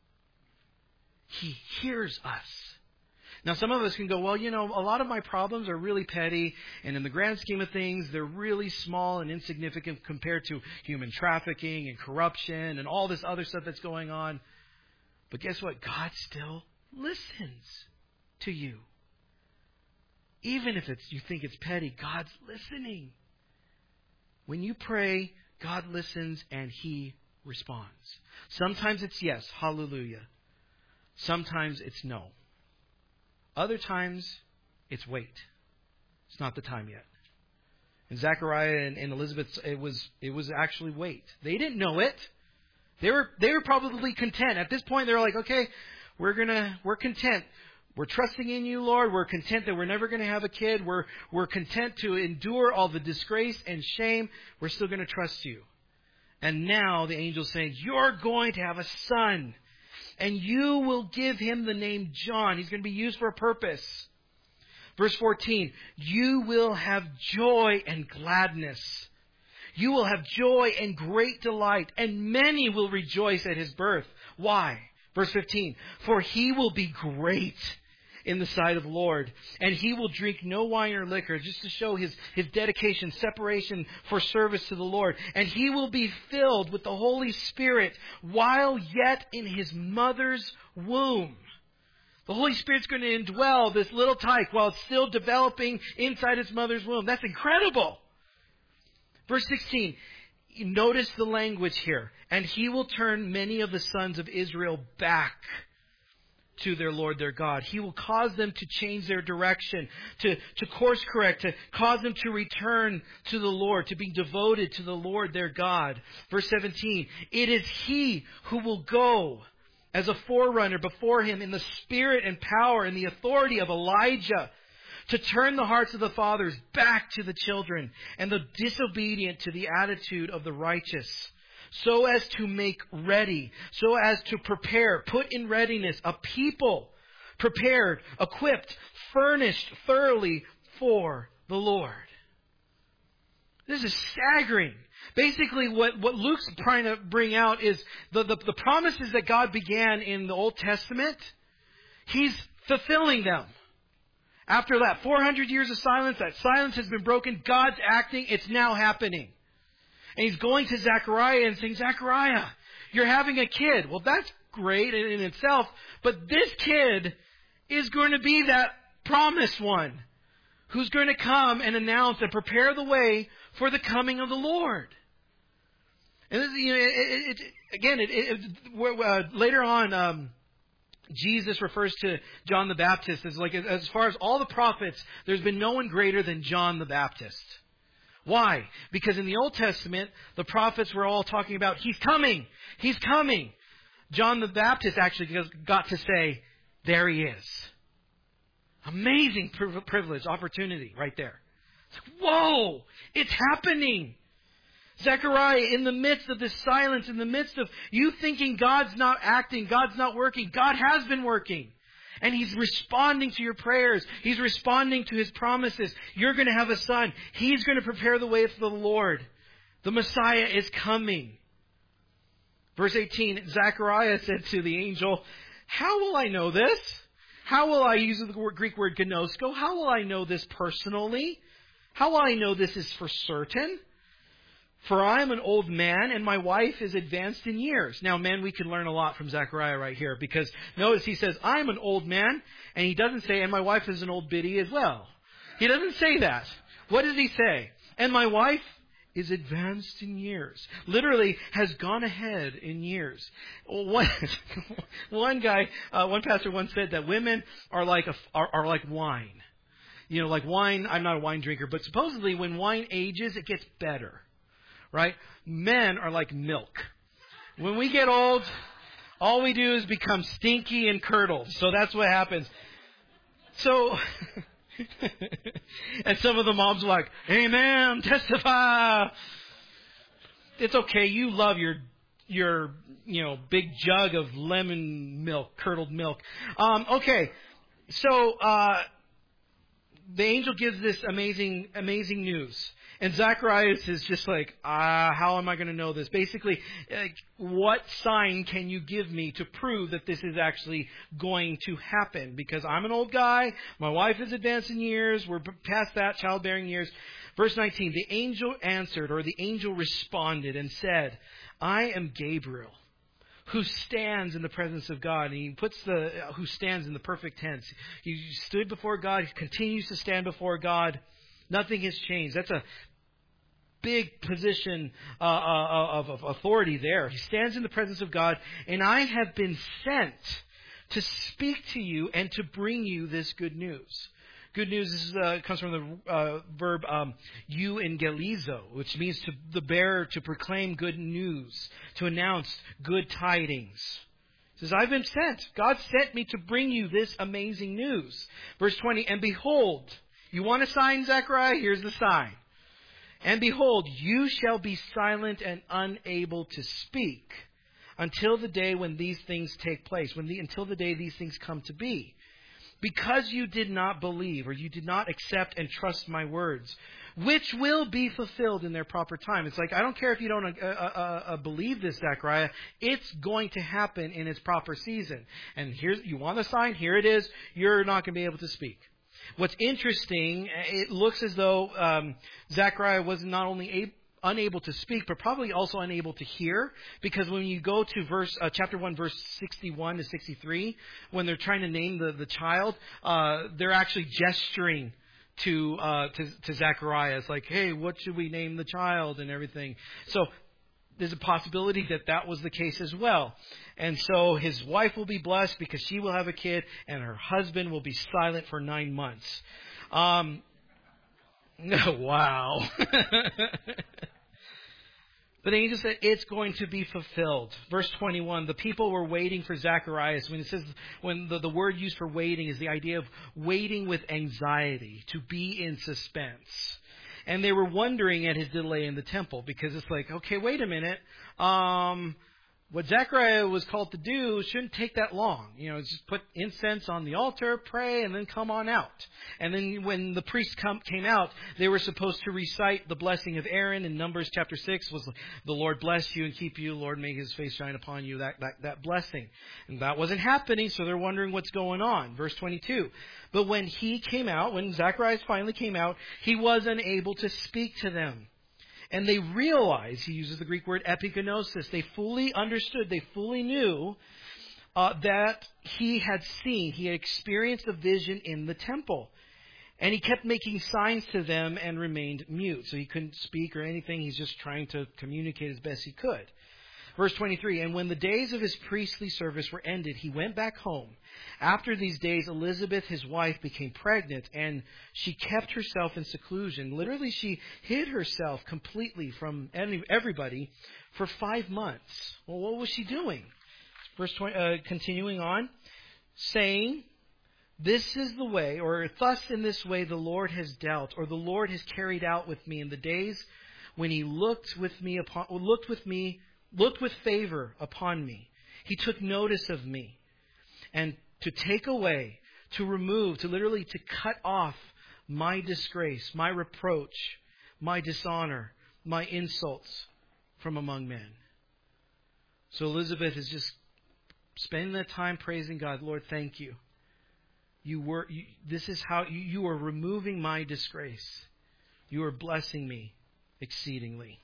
He hears us. Now, some of us can go, well, you know, a lot of my problems are really petty, and in the grand scheme of things, they're really small and insignificant compared to human trafficking and corruption and all this other stuff that's going on. But guess what? God still listens to you. Even if it's you think it's petty, God's listening. When you pray, God listens and He responds. Sometimes it's yes, hallelujah. Sometimes it's no. Other times, it's wait. It's not the time yet. And Zechariah and, and Elizabeth, it was it was actually wait. They didn't know it. They were they were probably content. At this point, they were like, okay, we're gonna we're content. We're trusting in you, Lord. We're content that we're never going to have a kid. We're we're content to endure all the disgrace and shame. We're still going to trust you. And now the angel's saying, you're going to have a son. And you will give him the name John. He's going to be used for a purpose. Verse fourteen, you will have joy and gladness. You will have joy and great delight, and many will rejoice at his birth. Why? Verse fifteen, for he will be great in the sight of the Lord, and he will drink no wine or liquor, just to show his, his dedication, separation for service to the Lord. And he will be filled with the Holy Spirit while yet in his mother's womb. The Holy Spirit's going to indwell this little tyke while it's still developing inside its mother's womb. That's incredible. Verse sixteen, notice the language here. And he will turn many of the sons of Israel back to their Lord their God. He will cause them to change their direction, to, to course correct, to cause them to return to the Lord, to be devoted to the Lord their God. Verse seventeen, it is he who will go as a forerunner before him in the spirit and power and the authority of Elijah, to turn the hearts of the fathers back to the children and the disobedient to the attitude of the righteous, so as to make ready, so as to prepare, put in readiness a people prepared, equipped, furnished thoroughly for the Lord. This is staggering. Basically, what, what Luke's trying to bring out is the, the, the promises that God began in the Old Testament. He's fulfilling them. After that four hundred years of silence, that silence has been broken. God's acting. It's now happening. And he's going to Zechariah and saying, Zechariah, you're having a kid. Well, that's great in, in itself. But this kid is going to be that promised one who's going to come and announce and prepare the way for the coming of the Lord. And this, you know, it, it, it, again, it, it, uh, later on, um, Jesus refers to John the Baptist as like, as far as all the prophets, there's been no one greater than John the Baptist. Why? Because in the Old Testament, the prophets were all talking about, He's coming! He's coming! John the Baptist actually got to say, there He is. Amazing privilege, opportunity right there. It's like, whoa! It's happening! Zechariah, in the midst of this silence, in the midst of you thinking God's not acting, God's not working, God has been working. And He's responding to your prayers. He's responding to His promises. You're going to have a son. He's going to prepare the way for the Lord. The Messiah is coming. Verse eighteen, Zechariah said to the angel, how will I know this? How will I use the Greek word gnosko? How will I know this personally? How will I know this is for certain? For I am an old man, and my wife is advanced in years. Now, men, we can learn a lot from Zechariah right here. Because notice he says, I'm an old man. And he doesn't say, and my wife is an old biddy as well. He doesn't say that. What does he say? And my wife is advanced in years. Literally, has gone ahead in years. One, one guy, uh, one pastor once said that women are like a, are, are like wine. You know, like wine, I'm not a wine drinker, but supposedly when wine ages, it gets better. Right? Men are like milk. When we get old, all we do is become stinky and curdled. So that's what happens. So, and some of the moms are like, amen, testify. It's okay. You love your, your, you know, big jug of lemon milk, curdled milk. Um, okay. So, uh, the angel gives this amazing, amazing news. And Zacharias is just like, ah, how am I going to know this? Basically, like, what sign can you give me to prove that this is actually going to happen? Because I'm an old guy. My wife is advanced in years. We're past that, childbearing years. Verse nineteen, the angel answered, or the angel responded and said, I am Gabriel, who stands in the presence of God. And he puts the, uh, who stands in the perfect tense. He stood before God. He continues to stand before God. Nothing has changed. That's a big position uh, uh, of, of authority there. He stands in the presence of God, and I have been sent to speak to you and to bring you this good news. Good news is, uh, comes from the uh, verb um, euangelizo, which means to the bearer, to proclaim good news, to announce good tidings. He says, I've been sent. God sent me to bring you this amazing news. Verse twenty, and behold, you want a sign, Zechariah? Here's the sign. And behold, you shall be silent and unable to speak until the day when these things take place, when the, until the day these things come to be. because you did not believe or you did not accept and trust my words, which will be fulfilled in their proper time. It's like, I don't care if you don't uh, uh, uh, believe this, Zechariah. It's going to happen in its proper season. And here's, you want a sign? Here it is. You're not going to be able to speak. What's interesting, it looks as though um, Zechariah was not only able, unable to speak, but probably also unable to hear, because when you go to verse uh, chapter one, verse sixty-one to sixty-three, when they're trying to name the, the child, uh, they're actually gesturing to, uh, to to Zechariah. It's like, hey, what should we name the child and everything. So there's a possibility that that was the case as well. And so his wife will be blessed because she will have a kid, and her husband will be silent for nine months. Um, wow. But the angel said it's going to be fulfilled. Verse twenty-one, the people were waiting for Zacharias. When it says, when the, the word used for waiting is the idea of waiting with anxiety, to be in suspense. And they were wondering at his delay in the temple, because it's like, okay, wait a minute. Um, what Zechariah was called to do shouldn't take that long. You know, just put incense on the altar, pray, and then come on out. And then when the priests come, came out, they were supposed to recite the blessing of Aaron. In Numbers chapter six was, the Lord bless you and keep you, Lord make his face shine upon you, that, that, that blessing. And that wasn't happening, so they're wondering what's going on. Verse twenty-two. But when he came out, when Zacharias finally came out, he was unable to speak to them. And they realized, he uses the Greek word epignosis, they fully understood, they fully knew uh, that he had seen, he had experienced a vision in the temple. And he kept making signs to them and remained mute. So he couldn't speak or anything, he's just trying to communicate as best he could. Verse twenty-three, and when the days of his priestly service were ended, he went back home. After these days, Elizabeth, his wife, became pregnant, and she kept herself in seclusion. Literally, she hid herself completely from any, everybody for five months. Well, what was she doing? Verse twenty, uh, continuing on, saying, this is the way, or thus in this way the Lord has dealt, or the Lord has carried out with me in the days when he looked with me upon, looked with me, looked with favor upon me. He took notice of me. And to take away, to remove, to literally to cut off my disgrace, my reproach, my dishonor, my insults from among men. So Elizabeth is just spending that time praising God. Lord, thank you. You were. You, this is how you, you are removing my disgrace. You are blessing me exceedingly.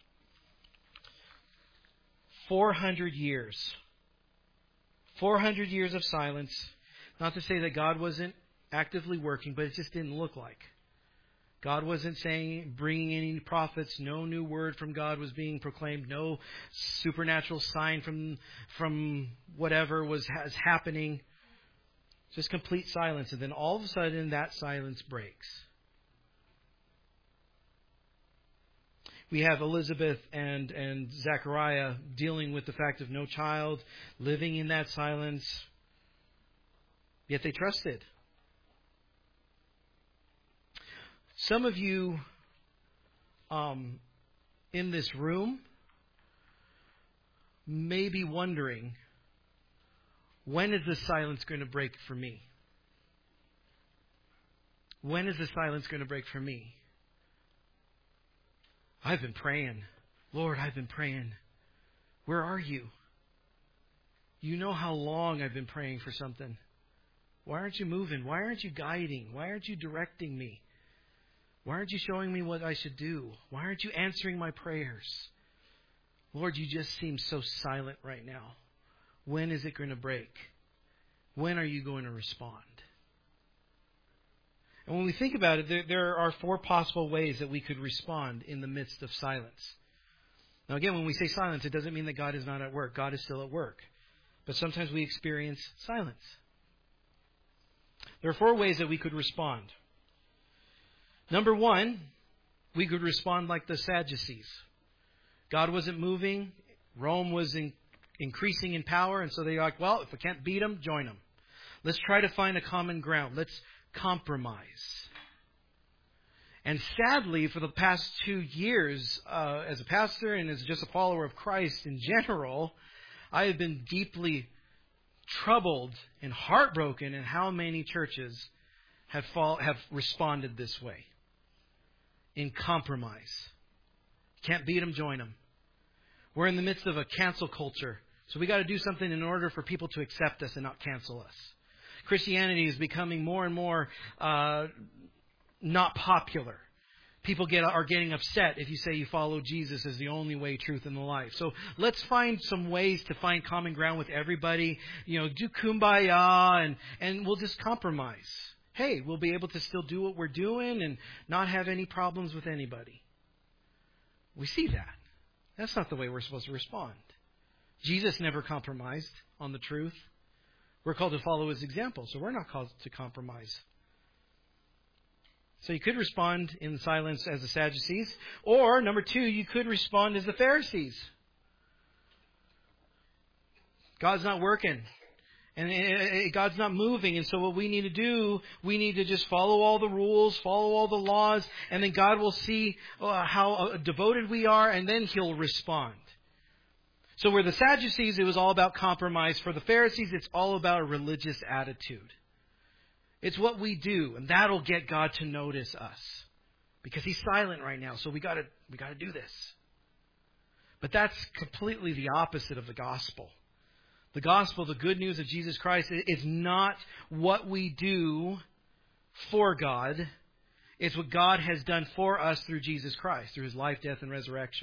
Four hundred years. Four hundred years of silence. Not to say that God wasn't actively working, but it just didn't look like. God wasn't saying, bringing any prophets. No new word from God was being proclaimed. No supernatural sign from from whatever was has happening. Just complete silence. And then all of a sudden, that silence breaks. We have Elizabeth and, and Zechariah dealing with the fact of no child, living in that silence. Yet they trusted. Some of you um, in this room may be wondering, when is the silence going to break for me? When is the silence going to break for me? I've been praying. Lord, I've been praying. Where are you? You know how long I've been praying for something. Why aren't you moving? Why aren't you guiding? Why aren't you directing me? Why aren't you showing me what I should do? Why aren't you answering my prayers? Lord, you just seem so silent right now. When is it going to break? When are you going to respond? And when we think about it, there, there are four possible ways that we could respond in the midst of silence. Now again, when we say silence, it doesn't mean that God is not at work. God is still at work. But sometimes we experience silence. There are four ways that we could respond. Number one, we could respond like the Sadducees. God wasn't moving. Rome was in, increasing in power. And so they're like, well, if we can't beat them, join them. Let's try to find a common ground. Let's compromise. And sadly, for the past two years, uh, as a pastor and as just a follower of Christ in general, I have been deeply troubled and heartbroken in how many churches have fall, have responded this way. In compromise. Can't beat them, join them. We're in the midst of a cancel culture. So we got to do something in order for people to accept us and not cancel us. Christianity is becoming more and more uh, not popular. People get are getting upset if you say you follow Jesus as the only way, truth, and the life. So let's find some ways to find common ground with everybody. You know, do kumbaya and, and we'll just compromise. Hey, we'll be able to still do what we're doing and not have any problems with anybody. We see that. That's not the way we're supposed to respond. Jesus never compromised on the truth. We're called to follow His example, so we're not called to compromise. So you could respond in silence as the Sadducees, or number two, you could respond as the Pharisees. God's not working, and God's not moving, and so what we need to do, we need to just follow all the rules, follow all the laws, and then God will see how devoted we are, and then He'll respond. So where the Sadducees, it was all about compromise. For the Pharisees, it's all about a religious attitude. It's what we do, and that'll get God to notice us. Because He's silent right now, so we gotta we gotta do this. But that's completely the opposite of the gospel. The gospel, the good news of Jesus Christ, is not what we do for God. It's what God has done for us through Jesus Christ, through His life, death, and resurrection.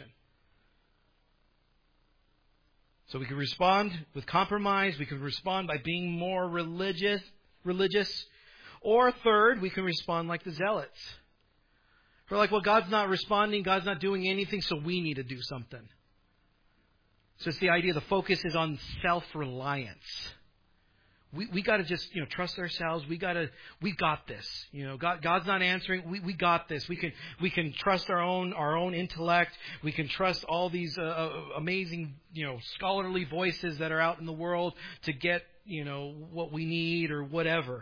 So we can respond with compromise. We can respond by being more religious, religious. Or third, we can respond like the zealots. We're like, well, God's not responding. God's not doing anything, so we need to do something. So it's the idea, the focus is on self-reliance. We we got to just, you know, trust ourselves. We got to, we got this. You know, God God's not answering. We we got this. We can we can trust our own our own intellect. We can trust all these uh, amazing, you know, scholarly voices that are out in the world to get, you know, what we need or whatever.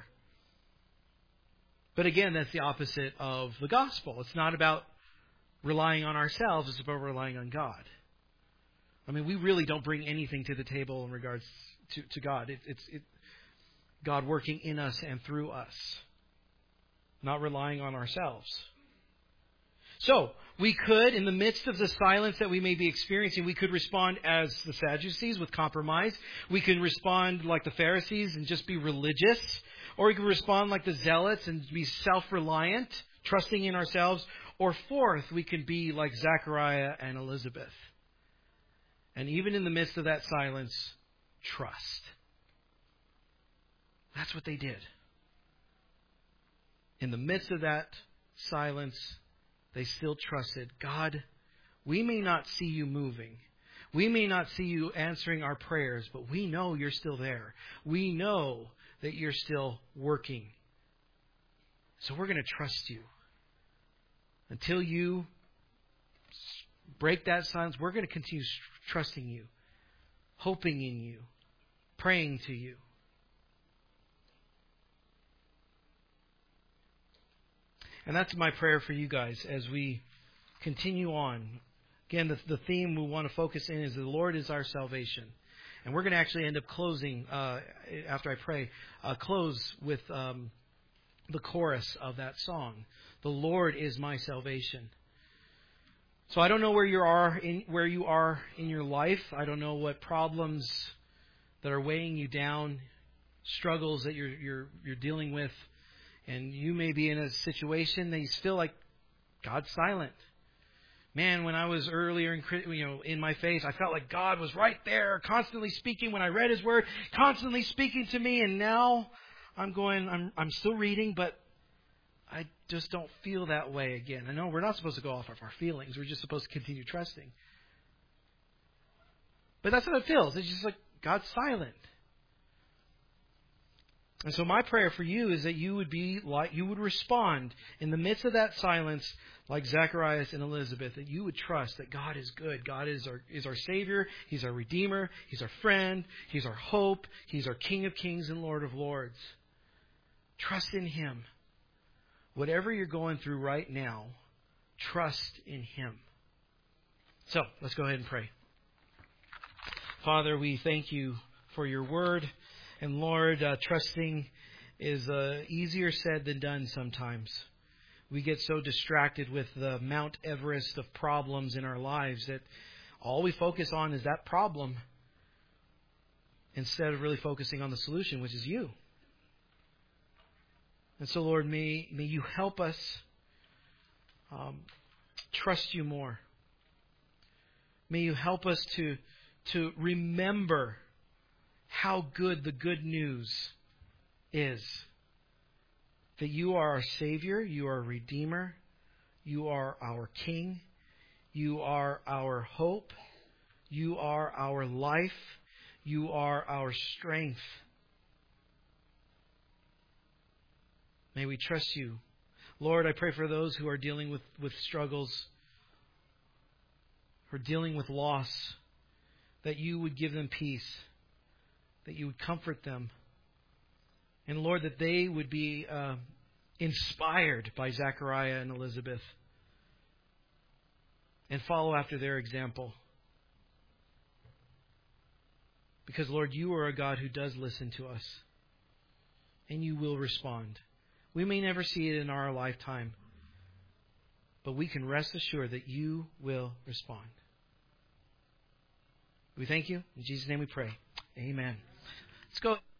But again, that's the opposite of the gospel. It's not about relying on ourselves. It's about relying on God. I mean, we really don't bring anything to the table in regards to, to God. It, it's it, God working in us and through us, not relying on ourselves. So, we could, in the midst of the silence that we may be experiencing, we could respond as the Sadducees with compromise. We can respond like the Pharisees and just be religious. Or we can respond like the Zealots and be self-reliant, trusting in ourselves. Or fourth, we can be like Zechariah and Elizabeth. And even in the midst of that silence, trust. That's what they did. In the midst of that silence, they still trusted. God, we may not see you moving. We may not see you answering our prayers, but we know you're still there. We know that you're still working. So we're going to trust you. Until you break that silence, we're going to continue trusting you, hoping in you, praying to you. And that's my prayer for you guys as we continue on. Again, the, the theme we want to focus in is the Lord is our salvation. And we're going to actually end up closing, uh, after I pray, uh, close with um, the chorus of that song. The Lord is my salvation. So I don't know where you are in where you are in your life. I don't know what problems that are weighing you down, struggles that you're you're you're dealing with, and you may be in a situation that you feel like God's silent. Man, when I was earlier in you know in my faith, I felt like God was right there, constantly speaking. When I read His Word, constantly speaking to me, and now I'm going. I'm I'm still reading, but I just don't feel that way again. I know we're not supposed to go off of our feelings. We're just supposed to continue trusting. But that's what it feels. It's just like God's silent. And so my prayer for you is that you would be like, you would respond in the midst of that silence like Zacharias and Elizabeth, that you would trust that God is good. God is our, is our Savior. He's our Redeemer. He's our friend. He's our hope. He's our King of Kings and Lord of Lords. Trust in Him. Whatever you're going through right now, trust in Him. So, let's go ahead and pray. Father, we thank you for your word. And Lord, uh, trusting is uh, easier said than done sometimes. We get so distracted with the Mount Everest of problems in our lives that all we focus on is that problem instead of really focusing on the solution, which is you. And so, Lord, may, may you help us um, trust you more. May you help us to, to remember how good the good news is. That you are our Savior, you are a Redeemer, you are our King, you are our hope, you are our life, you are our strength. May we trust you. Lord, I pray for those who are dealing with, with struggles, who are dealing with loss, that you would give them peace, that you would comfort them. And Lord, that they would be uh, inspired by Zechariah and Elizabeth and follow after their example. Because, Lord, you are a God who does listen to us. And you will respond. We may never see it in our lifetime. But we can rest assured that you will respond. We thank you. In Jesus' name we pray. Amen. Let's go.